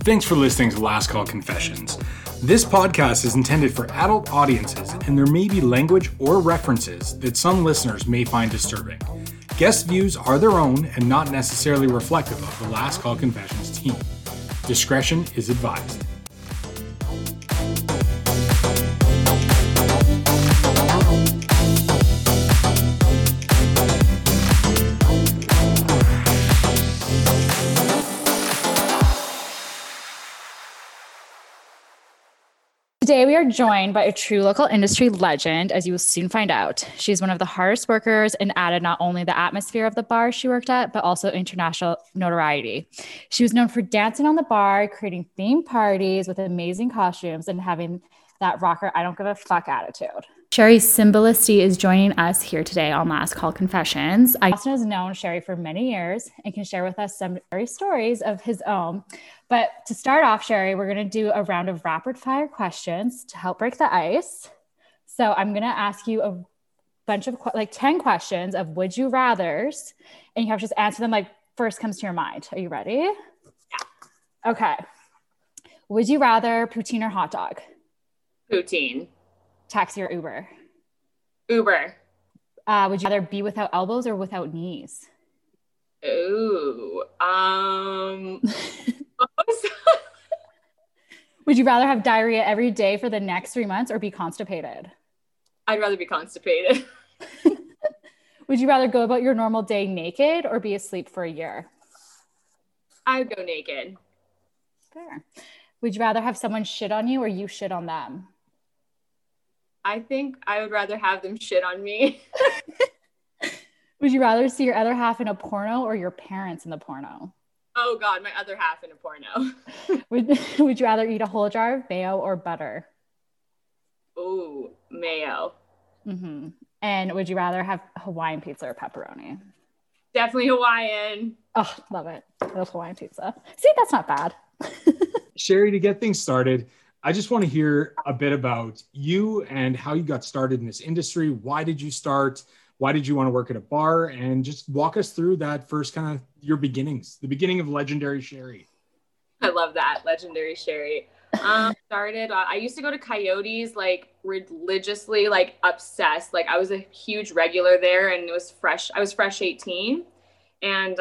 Thanks for listening to Last Call Confessions. This podcast is intended for adult audiences, and there may be language or references that some listeners may find disturbing. Guest views are their own and not necessarily reflective of the Last Call Confessions team. Discretion is advised. Today, we are joined by a true local industry legend, as you will soon find out. She's one of the hardest workers and added not only the atmosphere of the bar she worked at, but also international notoriety. She was known for dancing on the bar, creating themed parties with amazing costumes, and having that rocker, I don't give a fuck attitude. Sherry Simbalisti is joining us here today on Last Call Confessions. Austin has known Sherry for many years and can share with us some very stories of his own. But to start off, Sherry, we're going to do a round of rapid fire questions to help break the ice. So I'm going to ask you a bunch of 10 questions of would you rathers, and you have to just answer them like first comes to your mind. Are you ready? Yeah. Okay. Would you rather poutine or hot dog? Poutine. Taxi or Uber? Uber. Would you rather be without elbows or without knees? Ooh. Would you rather have diarrhea every day for the next 3 months or be constipated? I'd rather be constipated. Would you rather go about your normal day naked or be asleep for a year? I'd go naked. Fair. Would you rather have someone shit on you or you shit on them? I think I would rather have them shit on me. Would you rather see your other half in a porno or your parents in the porno? Oh God, my other half in a porno. Would you rather eat a whole jar of mayo or butter? Ooh, mayo. Mm-hmm. And would you rather have Hawaiian pizza or pepperoni? Definitely Hawaiian. Oh, love it. I love Hawaiian pizza. See, that's not bad. Sherry, to get things started, I just want to hear a bit about you and how you got started in this industry. Why did you start? Why did you want to work at a bar? And just walk us through that first kind of your beginnings, the beginning of Legendary Sherry. I love that, Legendary Sherry. I used to go to Coyotes like religiously, like obsessed. Like I was a huge regular there, and it was fresh. I was fresh 18, and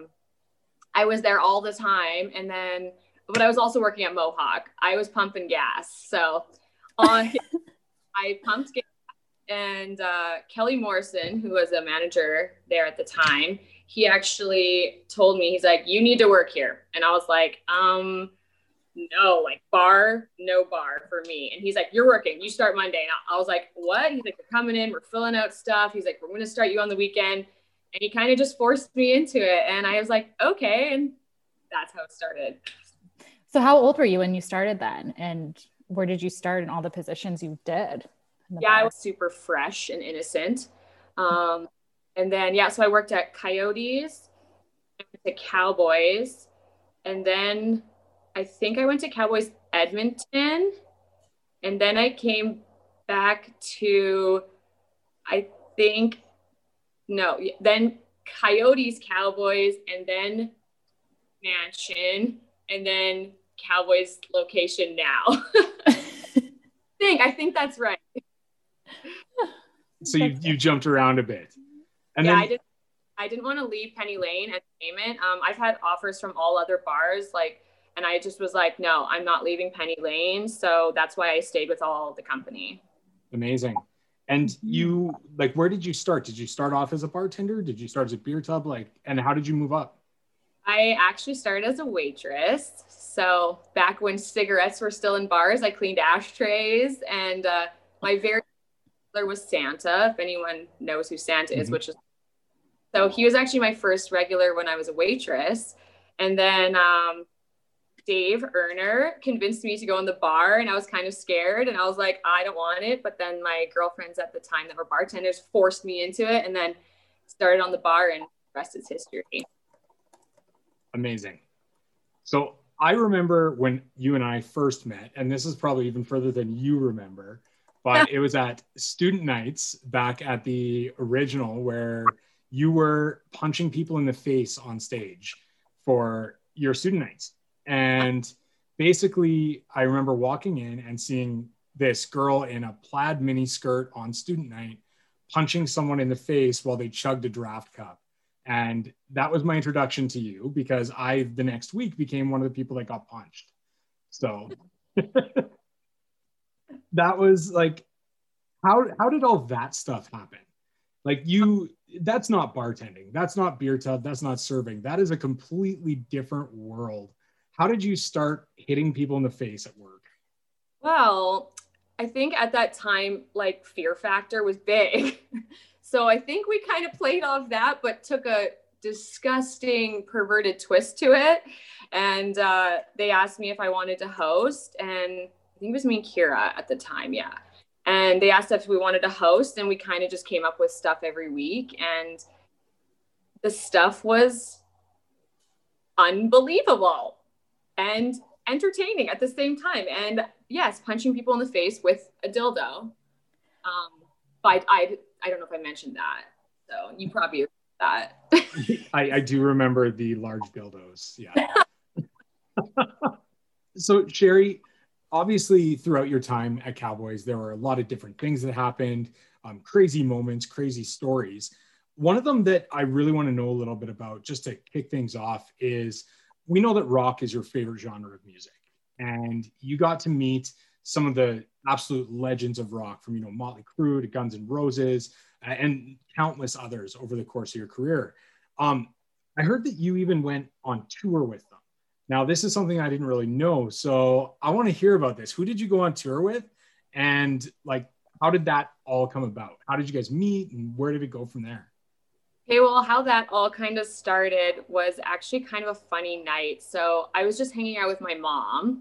I was there all the time. And then, but I was also working at Mohawk. I was pumping gas, so I pumped gas. And Kelly Morrison, who was a manager there at the time, he actually told me, he's like, you need to work here. And I was like, no, like bar, no bar for me. And he's like, you're working, you start Monday. And I was like, what? He's like, we're coming in, we're filling out stuff. He's like, we're going to start you on the weekend. And he kind of just forced me into it. And I was like, okay. And that's how it started. So how old were you when you started then? And where did you start in all the positions you did? Yeah, I was super fresh and innocent. And then, so I worked at Coyotes, I went to Cowboys, and then I think I went to Cowboys Edmonton, and then I came back to, then Coyotes, Cowboys, and then Mansion, and then Cowboys location now. I think that's right. So you jumped around a bit. And I didn't want to leave Penny Lane Entertainment. I've had offers from all other bars, and I just was like, no, I'm not leaving Penny Lane. So that's why I stayed with all the company. Amazing. And you, where did you start? Did you start off as a bartender? Did you start as a beer tub? And how did you move up? I actually started as a waitress. So back when cigarettes were still in bars, I cleaned ashtrays, and my very regular was Santa, if anyone knows who Santa is, which is, so he was actually my first regular when I was a waitress. And then Dave Erner convinced me to go in the bar, and I was kind of scared, and I was like, I don't want it. But then my girlfriends at the time that were bartenders forced me into it, and then started on the bar, and the rest is history. Amazing. So I remember when you and I first met, and this is probably even further than you remember, but it was at student nights back at the original where you were punching people in the face on stage for your student nights. And basically, I remember walking in and seeing this girl in a plaid mini skirt on student night punching someone in the face while they chugged a draft cup. And that was my introduction to you, because I, the next week, became one of the people that got punched. So that was like, how did all that stuff happen? Like that's not bartending. That's not beer tub. That's not serving. That is a completely different world. How did you start hitting people in the face at work? Well, I think at that time, like, Fear Factor was big. So I think we kind of played off that, but took a disgusting, perverted twist to it. And they asked me if I wanted to host. And I think it was me and Kira at the time. Yeah. And they asked us if we wanted to host, and we kind of just came up with stuff every week. And the stuff was unbelievable and entertaining at the same time. And yes, punching people in the face with a dildo. But I don't know if I mentioned that. So you probably heard that. I do remember the large dildos. Yeah. So Sherry, obviously throughout your time at Cowboys, there were a lot of different things that happened, crazy moments, crazy stories. One of them that I really want to know a little bit about, just to kick things off, is we know that rock is your favorite genre of music, and you got to meet some of the absolute legends of rock, from, Motley Crue to Guns N' Roses and countless others over the course of your career. I heard that you even went on tour with them. Now, this is something I didn't really know, so I want to hear about this. Who did you go on tour with, and like, how did that all come about? How did you guys meet, and where did it go from there? Okay, well, how that all kind of started was actually kind of a funny night. So I was just hanging out with my mom,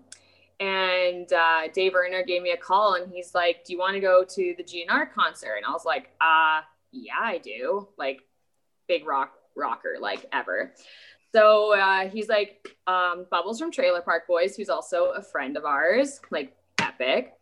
and Dave Erner gave me a call, and he's like, "Do you want to go to the GNR concert?" And I was like, yeah, I do. Like, big rocker, like, ever. So he's like, Bubbles from Trailer Park Boys, who's also a friend of ours, like, epic.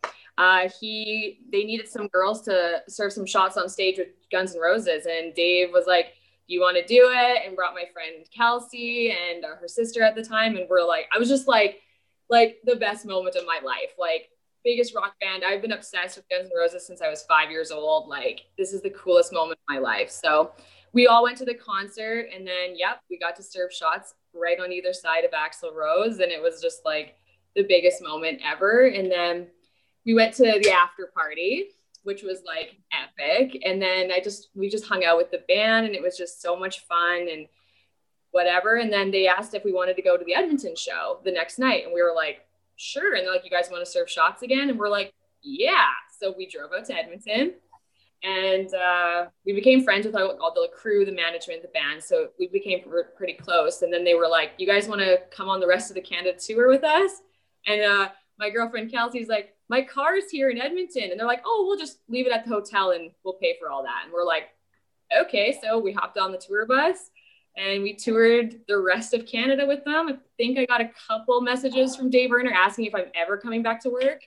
They needed some girls to serve some shots on stage with Guns N' Roses, and Dave was like, "Do you want to do it?" And brought my friend Kelsey and her sister at the time, and we're like, I was just like the best moment of my life. Like, biggest rock band. I've been obsessed with Guns N' Roses since I was 5 years old. Like, this is the coolest moment of my life. So we all went to the concert, and then, we got to serve shots right on either side of Axl Rose. And it was just like the biggest moment ever. And then we went to the after party, which was like epic. And then we just hung out with the band, and it was just so much fun and whatever. And then they asked if we wanted to go to the Edmonton show the next night. And we were like, sure. And they're like, "You guys want to serve shots again?" And we're like, yeah. So we drove out to Edmonton, and we became friends with all the crew, the management, the band. So we became pretty close. And then they were like, "You guys want to come on the rest of the Canada tour with us?" And my girlfriend Kelsey's like, "My car's here in Edmonton." And they're like, "Oh, we'll just leave it at the hotel and we'll pay for all that." And we're like, okay. So we hopped on the tour bus, and we toured the rest of Canada with them. I think I got a couple messages from Dave Erner asking if I'm ever coming back to work.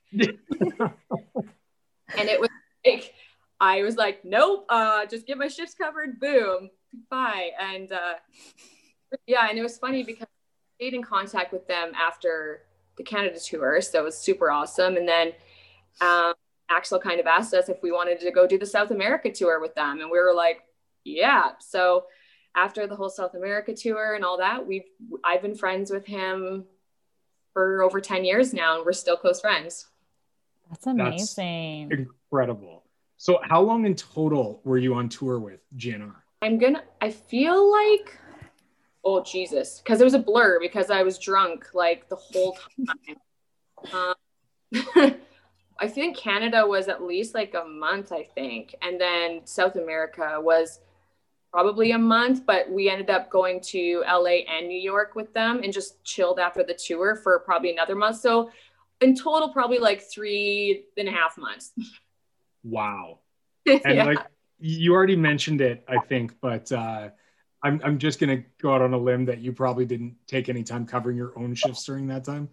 And it was like, I was like, nope, just get my shifts covered. Boom. Bye. And and it was funny because I stayed in contact with them after the Canada tour. So it was super awesome. And then Axl kind of asked us if we wanted to go do the South America tour with them. And we were like, yeah. So after the whole South America tour and all that, I've been friends with him for over 10 years now, and we're still close friends. That's amazing. That's incredible. So how long in total were you on tour with GNR? I feel like, oh Jesus, because it was a blur because I was drunk like the whole time. I think Canada was at least like a month, I think. And then South America was probably a month, but we ended up going to LA and New York with them and just chilled after the tour for probably another month. So in total, probably like 3.5 months. Wow. And like, you already mentioned it, I think, but I'm just going to go out on a limb that you probably didn't take any time covering your own shifts during that time.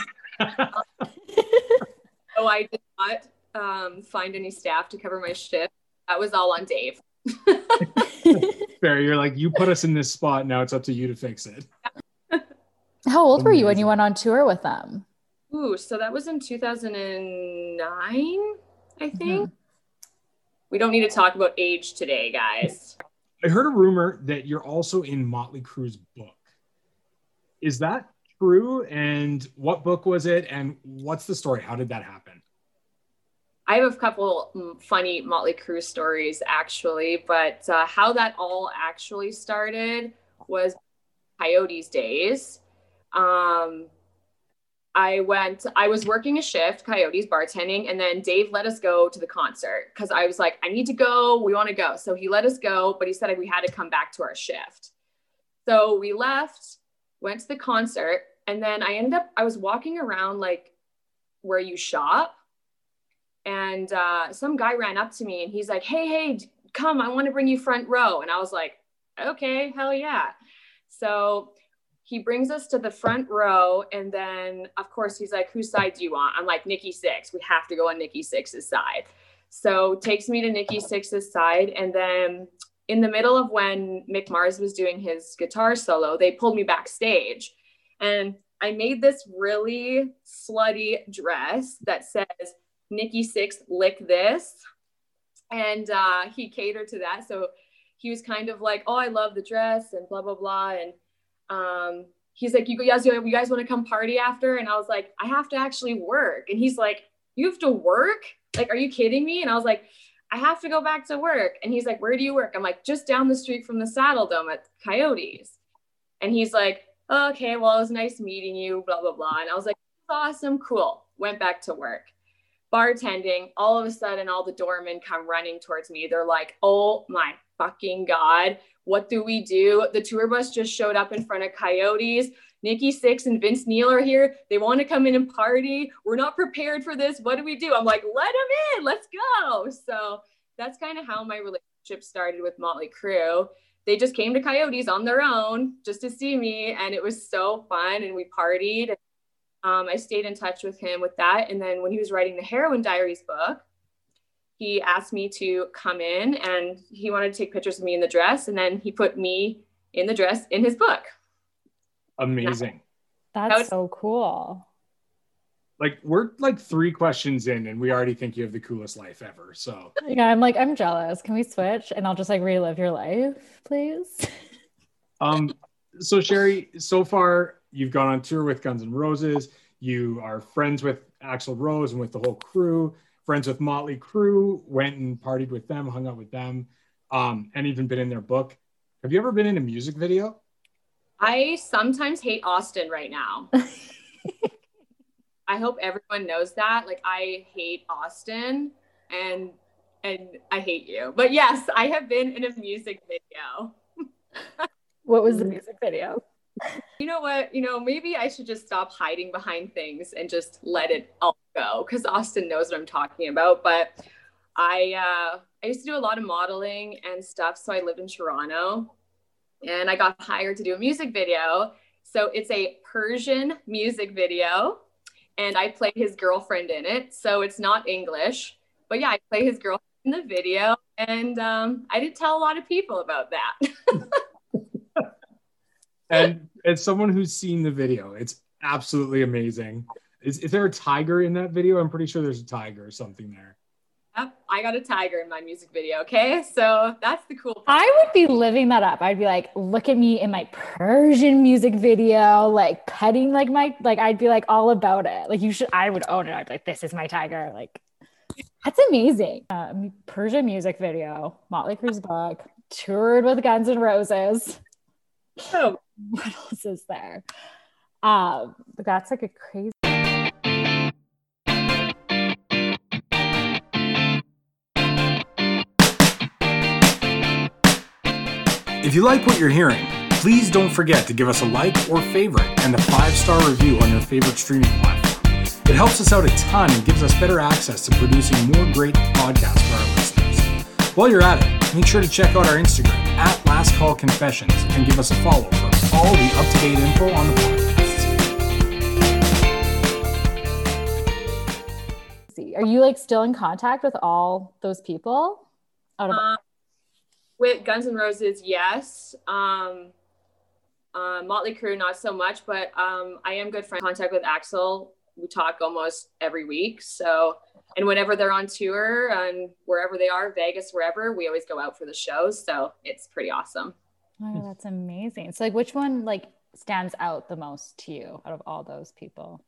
Oh, I did not find any staff to cover my shift. That was all on Dave. Fair. You're like, you put us in this spot. Now it's up to you to fix it. How old were you when you went on tour with them? So that was in 2009, I think. We don't need to talk about age today, guys. I heard a rumor that you're also in Motley Crue's book. Is that true? And what book was it? And what's the story? How did that happen? I have a couple funny Motley Crue stories, actually, but how that all actually started was Coyotes days. I was working a shift, Coyotes bartending, and then Dave let us go to the concert because I was like, I need to go. We want to go. So he let us go, but he said we had to come back to our shift. So we left, went to the concert, and then I was walking around like where you shop, and some guy ran up to me and he's like, hey, come, I want to bring you front row. And I was like, okay, hell yeah. So he brings us to the front row, and then of course he's like, whose side do you want? I'm like, Nikki Sixx. We have to go on Nikki Sixx's side. So takes me to Nikki Sixx's side, and then in the middle of when Mick Mars was doing his guitar solo, they pulled me backstage, and I made this really slutty dress that says Nikki Sixx lick this, and he catered to that. So he was kind of like, oh, I love the dress and blah blah blah, and he's like, you guys want to come party after? And I was like, I have to actually work. And he's like, you have to work? Like, are you kidding me? And I was like, I have to go back to work. And he's like, where do you work? I'm like, just down the street from the Saddle Dome at Coyotes. And he's like, oh, okay, well, it was nice meeting you, blah, blah, blah. And I was like, awesome, cool. Went back to work. Bartending, all of a sudden, all the doormen come running towards me. They're like, oh my fucking God, what do we do? The tour bus just showed up in front of Coyotes. Nikki Sixx and Vince Neil are here. They want to come in and party. We're not prepared for this. What do we do? I'm like, let them in. Let's go. So that's kind of how my relationship started with Motley Crue. They just came to Coyotes on their own just to see me. And it was so fun. And we partied. I stayed in touch with him with that. And then when he was writing the Heroin Diaries book, he asked me to come in, and he wanted to take pictures of me in the dress. And then he put me in the dress in his book. Amazing. That's so cool. Like, we're like 3 questions in and we already think you have the coolest life ever. So yeah, I'm jealous. Can we switch? And I'll just like relive your life, please. So Sherry, so far you've gone on tour with Guns N' Roses. You are friends with Axl Rose and with the whole crew. Friends with Motley Crue, went and partied with them, hung out with them, and even been in their book. Have you ever been in a music video? I sometimes hate Austin right now. I hope everyone knows that. Like, I hate Austin and I hate you. But yes, I have been in a music video. What was the music video? You know what? Maybe I should just stop hiding behind things and just let it all go, because Austin knows what I'm talking about. But I used to do a lot of modeling and stuff. So I lived in Toronto, and I got hired to do a music video. So it's a Persian music video, and I play his girlfriend in it. So it's not English, but yeah, I play his girlfriend in the video. And I didn't tell a lot of people about that. And as someone who's seen the video, it's absolutely amazing. Is there a tiger in that video? I'm pretty sure there's a tiger or something there. Yep, I got a tiger in my music video. Okay, so that's the cool part. I would be living that up. I'd be like, look at me in my Persian music video, like petting I'd be like all about it. Like, I would own it. I'd be like, this is my tiger. Like, that's amazing. Persian music video, Motley Crue's book, toured with Guns N' Roses. Oh, what else is there? That's like a crazy. If you like what you're hearing, please don't forget to give us a like or favorite and a 5-star review on your favorite streaming platform. It helps us out a ton and gives us better access to producing more great podcasts for our listeners. While you're at it, make sure to check out our Instagram at Last Call Confessions and give us a follow for all the up-to-date info on the podcasts. Are you like still in contact with all those people? With Guns N' Roses, yes. Motley Crue, not so much, but I am good friend contact with Axl we talk almost every week. So, and whenever they're on tour and wherever they are, Vegas, wherever, we always go out for the shows. So it's pretty awesome. Oh, that's amazing. So like, which one like stands out the most to you out of all those people?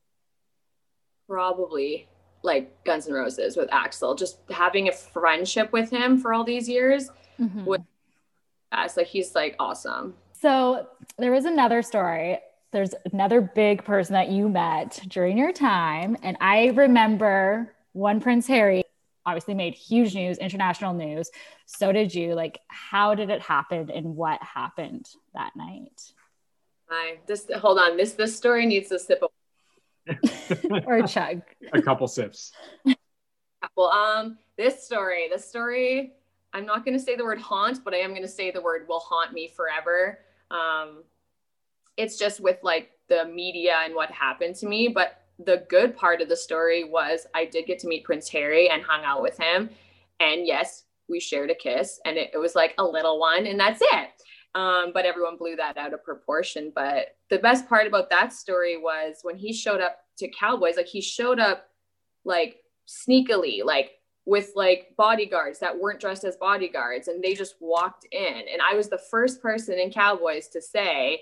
Probably like Guns N' Roses with Axl. Just having a friendship with him for all these years was like, he's like awesome. So there was another story. There's another big person that you met during your time. And I remember when Prince Harry obviously made huge news, international news. So did you. Like, how did it happen and what happened that night? Hold on. This story needs a sip of or a chug. A couple sips. Well, this story, I'm not going to say the word haunt, but I am going to say the word will haunt me forever. It's just with like the media and what happened to me. But the good part of the story was I did get to meet Prince Harry and hung out with him. And yes, we shared a kiss, and it was like a little one, and that's it. But everyone blew that out of proportion. But the best part about that story was when he showed up to Cowboys, like he showed up like sneakily, like with like bodyguards that weren't dressed as bodyguards, and they just walked in. And I was the first person in Cowboys to say,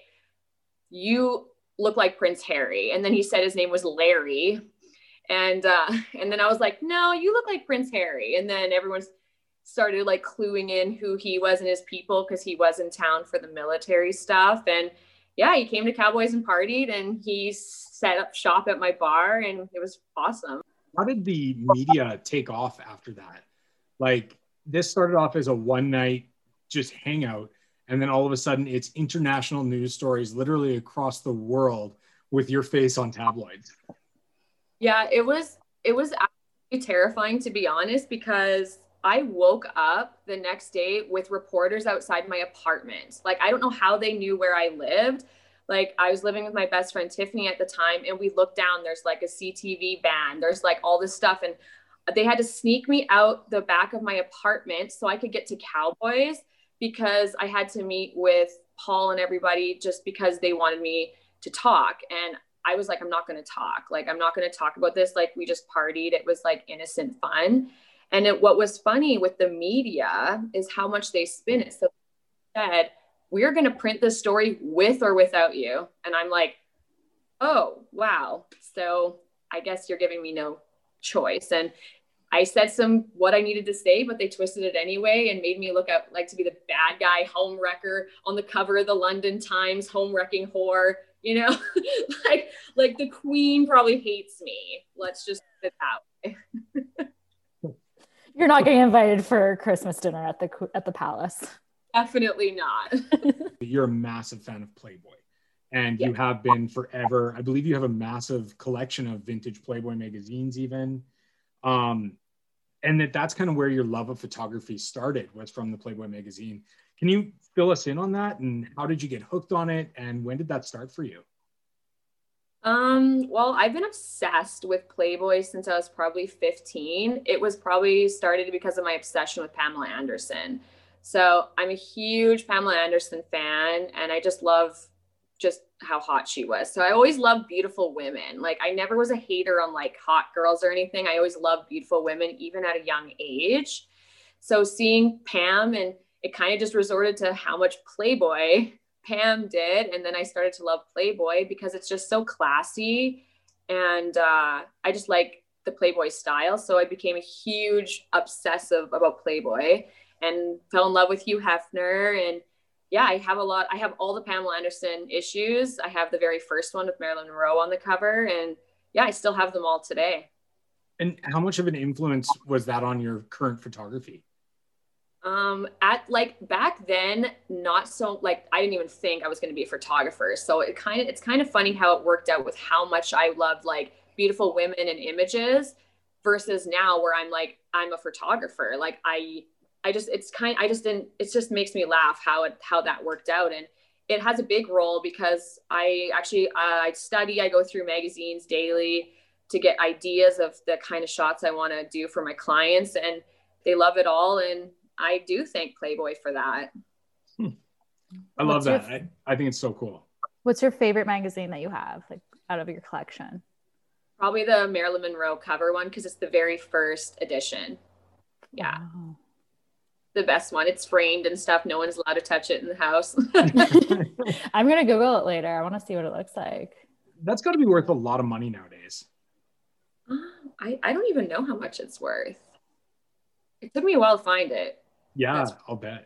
"You look like Prince Harry." And then he said his name was Larry. And then I was like, "No, you look like Prince Harry." And then everyone started like cluing in who he was and his people, because he was in town for the military stuff. And yeah, he came to Cowboys and partied, and he set up shop at my bar, and it was awesome. How did the media take off after that? Like, this started off as a one night just hangout, and then all of a sudden it's international news stories literally across the world with your face on tabloids. Yeah, it was actually terrifying, to be honest, because I woke up the next day with reporters outside my apartment. Like, I don't know how they knew where I lived. Like, I was living with my best friend Tiffany at the time, and we looked down, there's like a CTV van, there's like all this stuff. And they had to sneak me out the back of my apartment so I could get to Cowboys, because I had to meet with Paul and everybody just because they wanted me to talk. And I was like, I'm not going to talk. Like, I'm not going to talk about this. Like, we just partied. It was like innocent fun. And what was funny with the media is how much they spin it. So they said, "We're going to print this story with or without you." And I'm like, oh, wow. So I guess you're giving me no choice. And I said what I needed to say, but they twisted it anyway and made me look out like to be the bad guy, home wrecker on the cover of the London Times, home wrecking whore, you know, like the Queen probably hates me. Let's just put it that way. You're not getting invited for Christmas dinner at the palace. Definitely not. You're a massive fan of Playboy, and you have been forever. I believe you have a massive collection of vintage Playboy magazines even. And that's kind of where your love of photography started, was from the Playboy magazine. Can you fill us in on that, and how did you get hooked on it, and when did that start for you? Well, I've been obsessed with Playboy since I was probably 15. It was probably started because of my obsession with Pamela Anderson. So I'm a huge Pamela Anderson fan, and I just love just how hot she was. So I always loved beautiful women. Like, I never was a hater on like hot girls or anything. I always loved beautiful women, even at a young age. So seeing Pam, and it kind of just resorted to how much Playboy Pam did. And then I started to love Playboy because it's just so classy. And I just like the Playboy style. So I became a huge obsessive about Playboy and fell in love with Hugh Hefner. And yeah, I have all the Pamela Anderson issues. I have the very first one with Marilyn Monroe on the cover. And yeah, I still have them all today. And how much of an influence was that on your current photography? At like back then, not so, like, I didn't even think I was going to be a photographer. So it's kind of funny how it worked out with how much I loved like beautiful women and images versus now where I'm like, I'm a photographer. Like it just makes me laugh how that worked out. And it has a big role because I go through magazines daily to get ideas of the kind of shots I want to do for my clients, and they love it all. And I do thank Playboy for that. I love that. I think it's so cool. What's your favorite magazine that you have, like, out of your collection? Probably the Marilyn Monroe cover one because it's the very first edition. Yeah. Wow. The best one. It's framed and stuff. No one's allowed to touch it in the house. I'm going to Google it later. I want to see what it looks like. That's got to be worth a lot of money nowadays. I don't even know how much it's worth. It took me a while to find it. Yeah, I'll bet.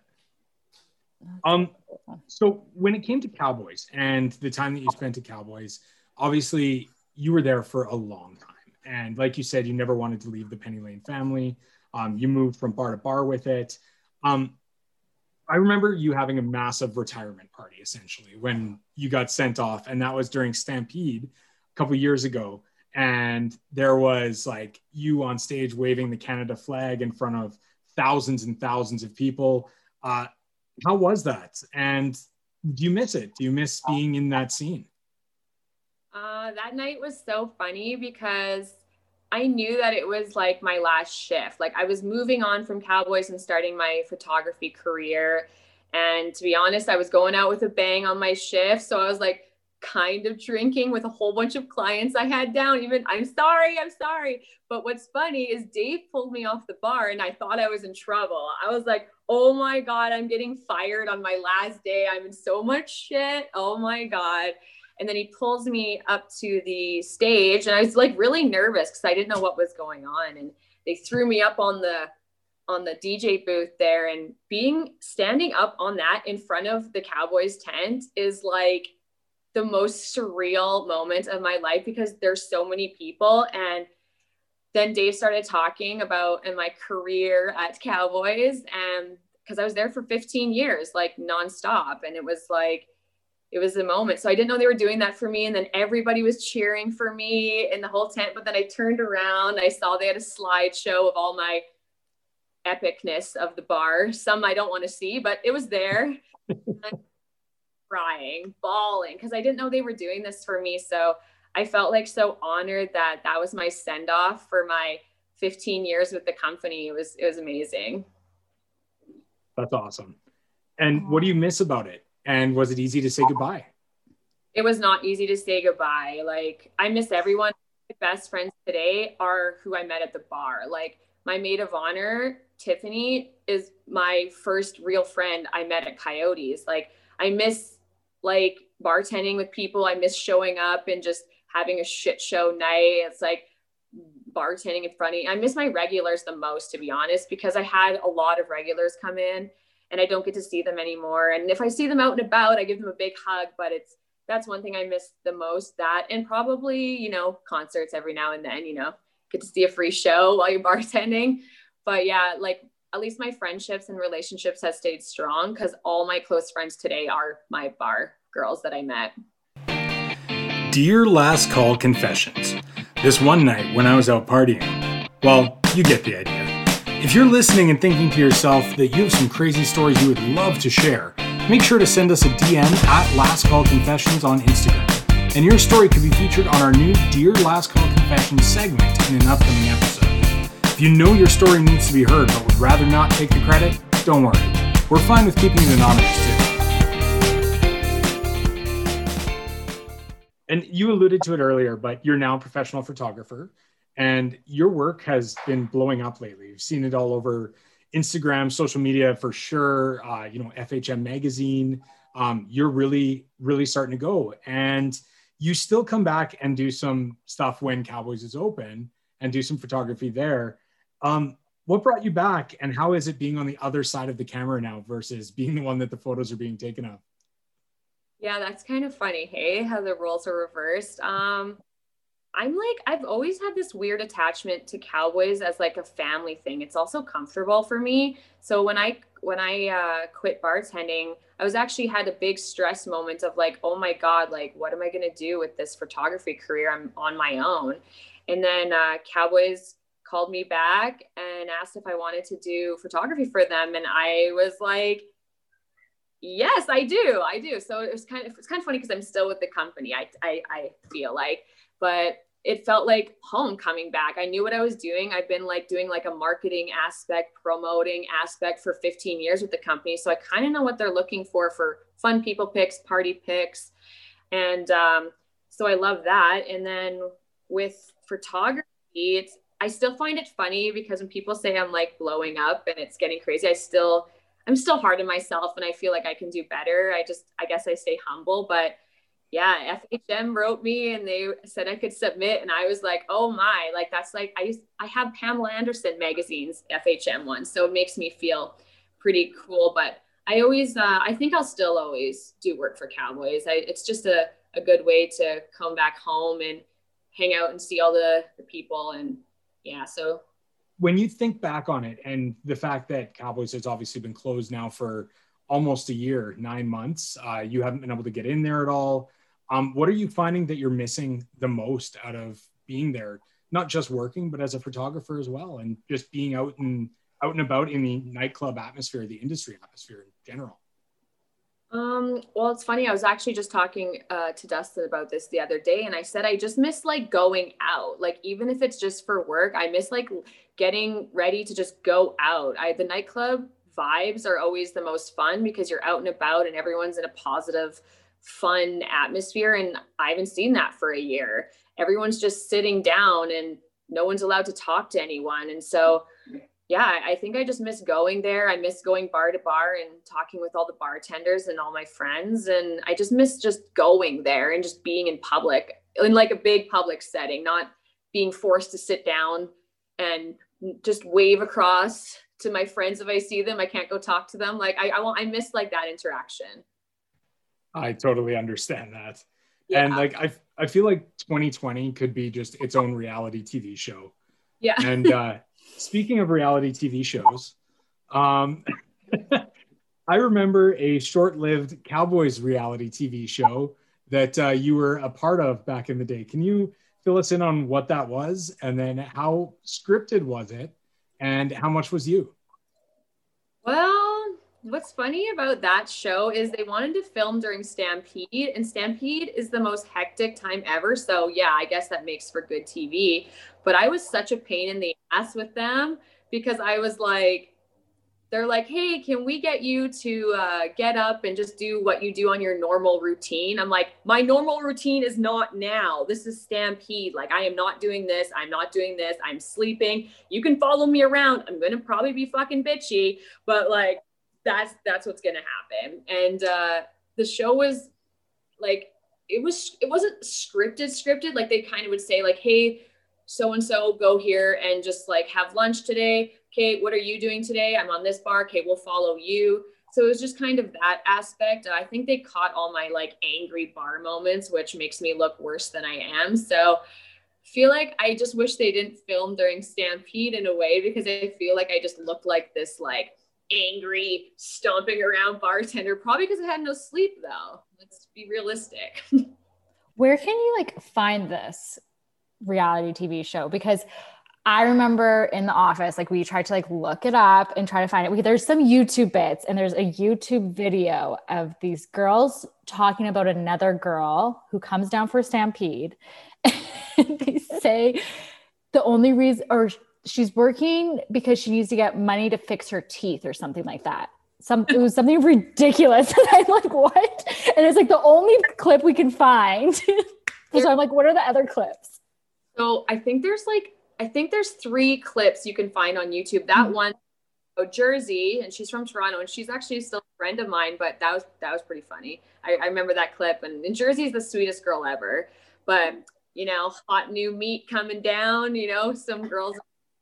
So when it came to Cowboys and the time that you spent at Cowboys, obviously you were there for a long time. And like you said, you never wanted to leave the Penny Lane family. You moved from bar to bar with it. I remember you having a massive retirement party, essentially, when you got sent off. And that was during Stampede a couple of years ago. And there was like you on stage waving the Canada flag in front of thousands and thousands of people. How was that? And do you miss it? Do you miss being in that scene? That night was so funny because I knew that it was like my last shift. Like I was moving on from Cowboys and starting my photography career. And to be honest, I was going out with a bang on my shift. So I was like kind of drinking with a whole bunch of clients I had down. Even I'm sorry. But what's funny is Dave pulled me off the bar and I thought I was in trouble. I was like, oh my God, I'm getting fired on my last day. I'm in so much shit. Oh my God. And then he pulls me up to the stage and I was like really nervous because I didn't know what was going on. And they threw me up on the DJ booth there, and standing up on that in front of the Cowboys tent is like the most surreal moment of my life because there's so many people. And then Dave started talking about my career at Cowboys, and because I was there for 15 years, like nonstop. And it was the moment. So I didn't know they were doing that for me. And then everybody was cheering for me in the whole tent. But then I turned around, I saw they had a slideshow of all my epicness of the bar. Some I don't want to see, but it was there. Crying, bawling, because I didn't know they were doing this for me. So I felt like so honored that was my send off for my 15 years with the company. It was amazing. That's awesome. And what do you miss about it? And was it easy to say goodbye? It was not easy to say goodbye. Like I miss everyone. My best friends today are who I met at the bar. Like my maid of honor, Tiffany, is my first real friend I met at Coyotes. Like I miss like bartending with people. I miss showing up and just having a shit show night. It's like bartending in front of you. I miss my regulars the most, to be honest, because I had a lot of regulars come in and I don't get to see them anymore. And if I see them out and about, I give them a big hug, but that's one thing I miss the most, that, and probably, concerts every now and then, get to see a free show while you're bartending. But yeah, like at least my friendships and relationships have stayed strong because all my close friends today are my bar girls that I met. Dear Last Call Confessions. This one night when I was out partying, well, you get the idea. If you're listening and thinking to yourself that you have some crazy stories you would love to share, make sure to send us a DM at Last Call Confessions on Instagram. And your story could be featured on our new Dear Last Call Confessions segment in an upcoming episode. If you know your story needs to be heard but would rather not take the credit, don't worry. We're fine with keeping it anonymous too. And you alluded to it earlier, but you're now a professional photographer. And your work has been blowing up lately. You've seen it all over Instagram, social media for sure. FHM magazine. You're really, really starting to go. And you still come back and do some stuff when Cowboys is open and do some photography there. What brought you back, and how is it being on the other side of the camera now versus being the one that the photos are being taken of? Yeah, that's kind of funny. Hey, how the roles are reversed. I've always had this weird attachment to Cowboys as like a family thing. It's also comfortable for me. So when I quit bartending, I was actually had a big stress moment of like, oh my God, like, what am I going to do with this photography career? I'm on my own. And then Cowboys called me back and asked if I wanted to do photography for them. And I was like, yes, I do. So it's kind of funny because I'm still with the company. I feel like, but it felt like home coming back. I knew what I was doing. I've been like doing like a marketing aspect, promoting aspect for 15 years with the company. So I kind of know what they're looking for fun people pics, party pics. And so I love that. And then with photography, I still find it funny because when people say I'm like blowing up and it's getting crazy, I'm still hard on myself and I feel like I can do better. I guess I stay humble, but yeah, FHM wrote me and they said I could submit and I was like, oh my, like that's like I have Pamela Anderson magazine's FHM one, so it makes me feel pretty cool. But I think I'll still always do work for Cowboys. It's just a good way to come back home and hang out and see all the people. And yeah, so. When you think back on it and the fact that Cowboys has obviously been closed now for almost a year, 9 months, you haven't been able to get in there at all. What are you finding that you're missing the most out of being there? Not just working, but as a photographer as well, and just being out and about in the nightclub atmosphere, the industry atmosphere in general. Well, it's funny. I was actually just talking to Dustin about this the other day, and I said I just miss like going out. Like even if it's just for work, I miss like getting ready to just go out. The nightclub vibes are always the most fun because you're out and about and everyone's in a positive, fun atmosphere. And I haven't seen that for a year. Everyone's just sitting down and no one's allowed to talk to anyone. And so yeah, I think I just miss going there. I miss going bar to bar and talking with all the bartenders and all my friends. And I just miss just going there and just being in public, in like a big public setting, not being forced to sit down and just wave across to my friends. If I see them, I can't go talk to them. Like I miss like that interaction. I totally understand that. Yeah. And like, I feel like 2020 could be just its own reality TV show. Yeah. And, speaking of reality TV shows, I remember a short-lived Cowboys reality TV show that you were a part of back in the day. Can you fill us in on what that was, and then how scripted was it, and how much was you? Well, what's funny about that show is they wanted to film during Stampede, and Stampede is the most hectic time ever. So yeah, I guess that makes for good TV. But I was such a pain in the ass with them because I was like, they're like, hey, can we get you to get up and just do what you do on your normal routine? I'm like, my normal routine is not now. This is Stampede. Like, I am not doing this. I'm not doing this. I'm sleeping. You can follow me around. I'm going to probably be fucking bitchy, but like, that's what's going to happen. And the show was like, it wasn't scripted. Like they kind of would say like, hey, so-and-so go here and just like have lunch today. Okay, what are you doing today? I'm on this bar. Okay, we'll follow you. So it was just kind of that aspect. I think they caught all my like angry bar moments, which makes me look worse than I am. So I feel like I just wish they didn't film during Stampede in a way, because I feel like I just looked like this like angry stomping around bartender, probably because I had no sleep though. Let's be realistic. Where can you like find this reality TV show? Because I remember in the office, like we tried to like look it up and try to find it. There's some YouTube bits, and there's a YouTube video of these girls talking about another girl who comes down for Stampede. And they say the only reason, or she's working because she needs to get money to fix her teeth or something like that. It was something ridiculous. And I'm like, what? And it's like the only clip we can find. So I'm like, what are the other clips? So I think there's 3 clips you can find on YouTube. That one, Jersey, and she's from Toronto, and she's actually still a friend of mine, but that was pretty funny. I remember that clip, and Jersey's the sweetest girl ever. But, you know, hot new meat coming down, you know, some girls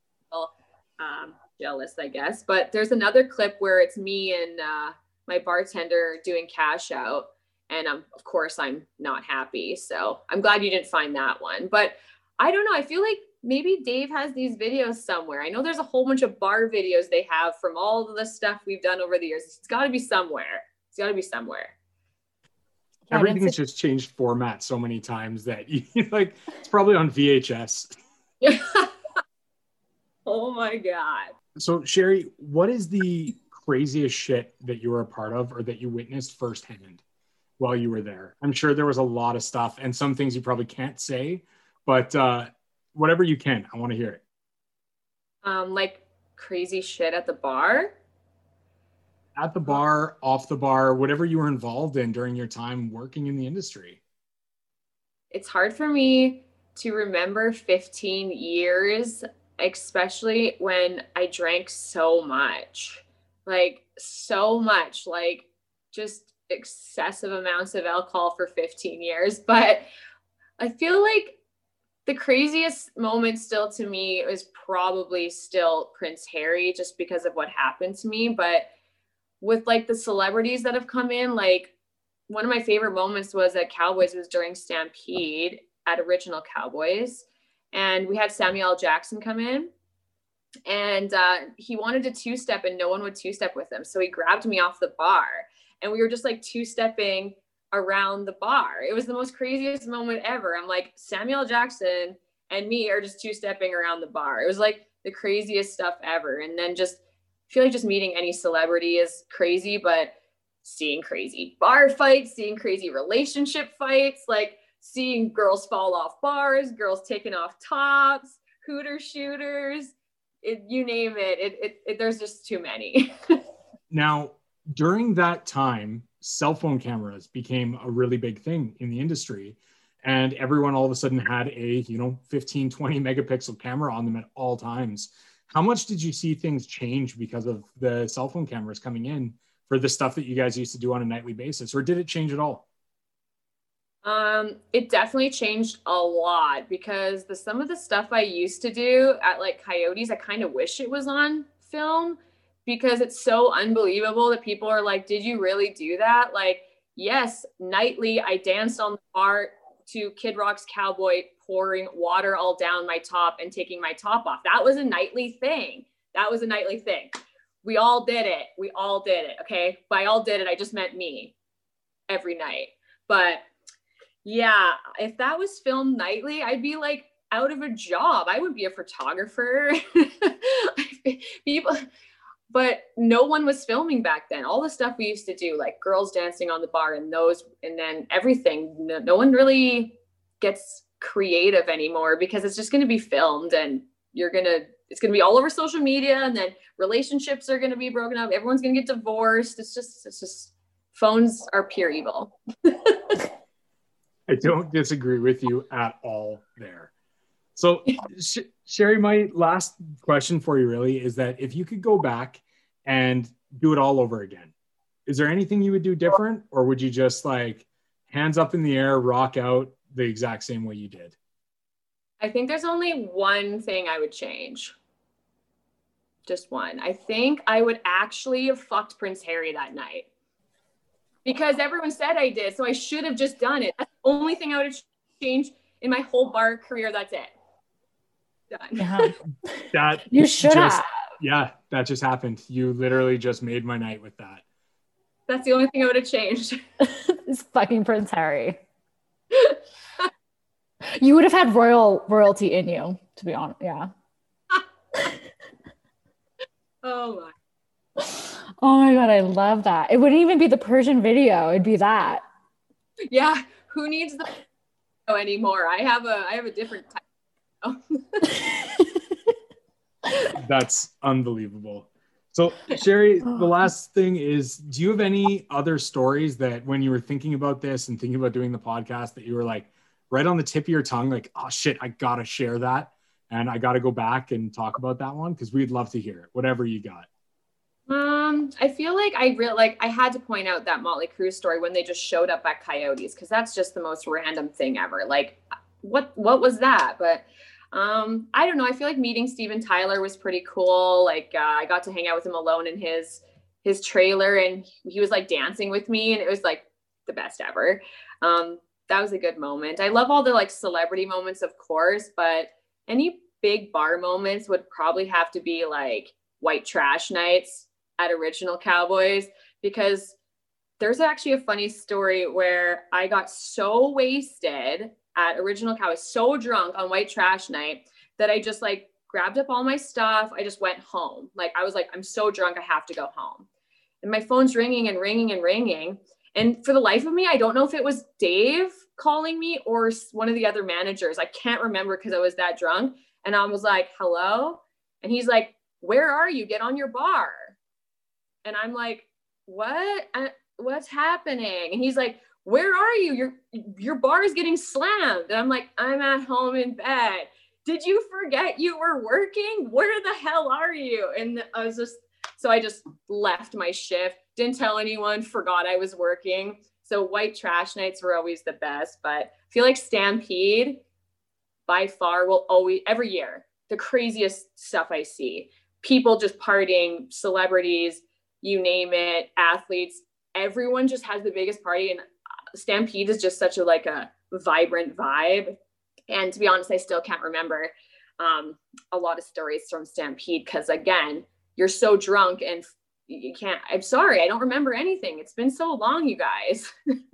are jealous, I guess. But there's another clip where it's me and my bartender doing cash out. And of course, I'm not happy. So I'm glad you didn't find that one. But I don't know. I feel like maybe Dave has these videos somewhere. I know there's a whole bunch of bar videos they have from all of the stuff we've done over the years. It's got to be somewhere. Yeah, Everything's just changed format so many times that you like, it's probably on VHS. Oh my God. So Sherry, what is the craziest shit that you were a part of or that you witnessed firsthand while you were there? I'm sure there was a lot of stuff and some things you probably can't say, but whatever you can, I want to hear it. Like crazy shit at the bar? At the bar, off the bar, whatever you were involved in during your time working in the industry. It's hard for me to remember 15 years, especially when I drank so much, like just excessive amounts of alcohol for 15 years. But I feel like the craziest moment still to me is probably still Prince Harry, just because of what happened to me. But with like the celebrities that have come in, like one of my favorite moments was at Cowboys, was during Stampede at Original Cowboys. And we had Samuel L. Jackson come in, and he wanted to two-step and no one would two-step with him. So he grabbed me off the bar and we were just like two-stepping around the bar. It was the most craziest moment ever. I'm like, Samuel L. Jackson and me are just two-stepping around the bar. It was like the craziest stuff ever. And then just I feel like just meeting any celebrity is crazy, but seeing crazy bar fights, seeing crazy relationship fights, like seeing girls fall off bars, girls taking off tops, hooter shooters, you name it, there's just too many. Now, during that time, cell phone cameras became a really big thing in the industry, and everyone all of a sudden had a 15, 20 megapixel camera on them at all times. How much did you see things change because of the cell phone cameras coming in for the stuff that you guys used to do on a nightly basis, or did it change at all? It definitely changed a lot, because some of the stuff I used to do at like Coyotes, I kind of wish it was on film, because it's so unbelievable that people are like, did you really do that? Like, yes, nightly I danced on the bar to Kid Rock's Cowboy, pouring water all down my top and taking my top off. That was a nightly thing. We all did it. Okay. By all did it, I just meant me every night. But yeah, if that was filmed nightly, I'd be like out of a job. I would be a photographer. But no one was filming back then. All the stuff we used to do, like girls dancing on the bar and then everything, no one really gets creative anymore, because it's just going to be filmed and it's going to be all over social media, and then relationships are going to be broken up. Everyone's going to get divorced. It's just phones are pure evil. I don't disagree with you at all there. So Sherry, my last question for you really is that if you could go back and do it all over again, is there anything you would do different, or would you just like hands up in the air, rock out the exact same way you did? I think there's only one thing I would change. Just one. I think I would actually have fucked Prince Harry that night, because everyone said I did. So I should have just done it. That's the only thing I would have changed in my whole bar career. That's it. Done. Yeah. That you should have. Yeah, that just happened. You literally just made my night with that. That's the only thing I would have changed. It's fucking Prince Harry. You would have had royalty in you, to be honest. Yeah. Oh my. Oh my God, I love that. It wouldn't even be the Persian video. It'd be that. Yeah. Who needs the video anymore? I have a different type. That's unbelievable. So Sherry, the last thing is, do you have any other stories that when you were thinking about this and thinking about doing the podcast that you were like right on the tip of your tongue, like, oh shit, I gotta share that and I gotta go back and talk about that one? Because we'd love to hear it, whatever you got. I feel like I had to point out that Motley Crue story when they just showed up at Coyotes, because that's just the most random thing ever. Like, what was that? But I don't know. I feel like meeting Steven Tyler was pretty cool. Like, I got to hang out with him alone in his trailer, and he was like dancing with me, and it was like the best ever. That was a good moment. I love all the like celebrity moments, of course, but any big bar moments would probably have to be like white trash nights at Original Cowboys, because there's actually a funny story where I got so wasted at Original Cowboys, so drunk on white trash night, that I just like grabbed up all my stuff. I just went home. Like, I was like, I'm so drunk, I have to go home. And my phone's ringing and ringing and ringing. And for the life of me, I don't know if it was Dave calling me or one of the other managers. I can't remember because I was that drunk. And I was like, hello? And he's like, where are you? Get on your bar. And I'm like, what? What's happening? And he's like, where are you? Your bar is getting slammed. And I'm like, I'm at home in bed. Did you forget you were working? Where the hell are you? And I just left my shift, didn't tell anyone, forgot I was working. So white trash nights were always the best, but I feel like Stampede by far will always, every year, the craziest stuff I see. People just partying, celebrities, you name it, athletes, everyone just has the biggest party. And Stampede is just such a vibrant vibe. And to be honest, I still can't remember a lot of stories from Stampede because, again, you're so drunk and you can't. I'm sorry, I don't remember anything. It's been so long, you guys.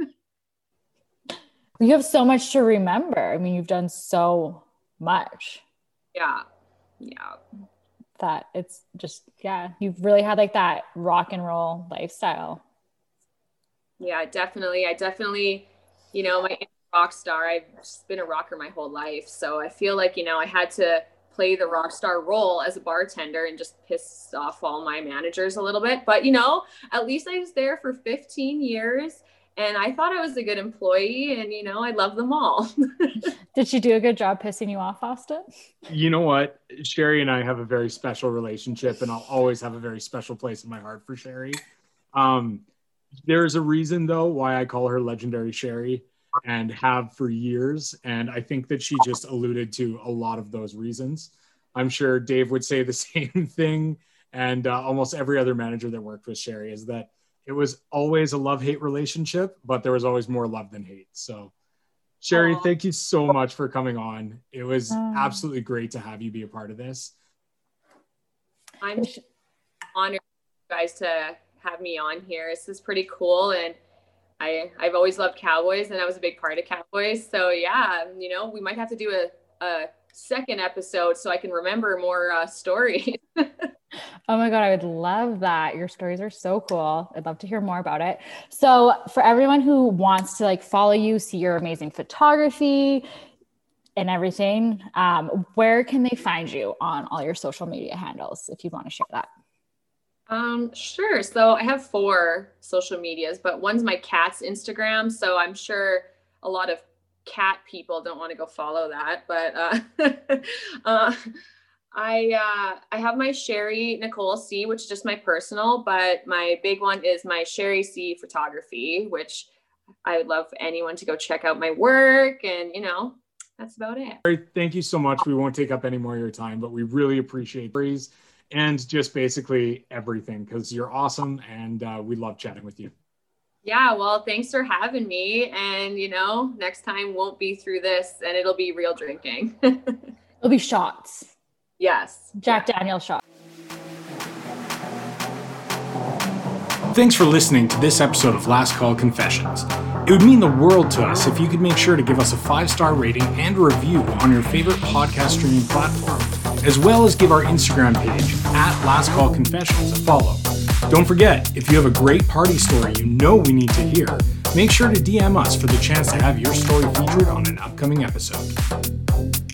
You have so much to remember. I mean, you've done so much. Yeah. That it's just, you've really had like that rock and roll lifestyle. Yeah, definitely. I definitely, my rock star, I've just been a rocker my whole life. So I feel like, I had to play the rock star role as a bartender and just piss off all my managers a little bit. But, at least I was there for 15 years and I thought I was a good employee and, I love them all. Did she do a good job pissing you off, Austin? You know what? Sherry and I have a very special relationship and I'll always have a very special place in my heart for Sherry. There's a reason though why I call her Legendary Sherry and have for years. And I think that she just alluded to a lot of those reasons. I'm sure Dave would say the same thing. And almost every other manager that worked with Sherry is that it was always a love-hate relationship, but there was always more love than hate. So Sherry, thank you so much for coming on. It was absolutely great to have you be a part of this. I'm honored, you guys, to have me on here. This is pretty cool. And I've always loved Cowboys and I was a big part of Cowboys. So yeah, we might have to do a second episode so I can remember more stories. Oh my God, I would love that. Your stories are so cool. I'd love to hear more about it. So for everyone who wants to follow you, see your amazing photography and everything, where can they find you on all your social media handles if you want to share that? Sure. So I have 4 social medias, but one's my cat's Instagram. So I'm sure a lot of cat people don't want to go follow that, but, I have my Sherry Nicole C, which is just my personal, but my big one is my Sherry C photography, which I would love anyone to go check out my work. And, that's about it. Thank you so much. We won't take up any more of your time, but we really appreciate it. And just basically everything, because you're awesome and we love chatting with you. Yeah, well, thanks for having me. And, next time won't be through this and it'll be real drinking. It'll be shots. Yes. Jack Daniel's shots. Thanks for listening to this episode of Last Call Confessions. It would mean the world to us if you could make sure to give us a 5-star rating and a review on your favorite podcast streaming platform, as well as give our Instagram page at Last Call Confessions a follow. Don't forget, if you have a great party story we need to hear, make sure to DM us for the chance to have your story featured on an upcoming episode.